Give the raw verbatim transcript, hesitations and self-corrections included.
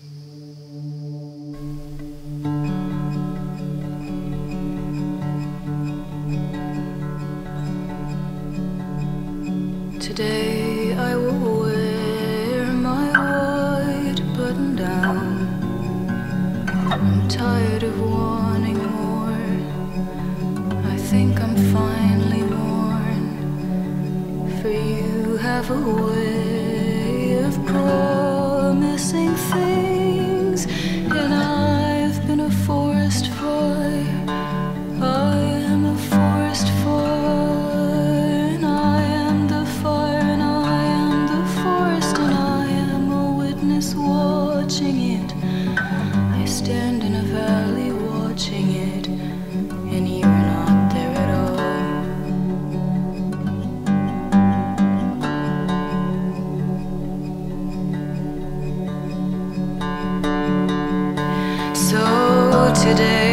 Today I will wear my white button down. I'm tired of wanting more. I think I'm finally born. For you have a way of promising things, and I've been a forest fire. I am a forest fire, and I am the fire, and I am the forest, and I am a witness watching it. I stand in a valley watching it, and you're not there at all. So today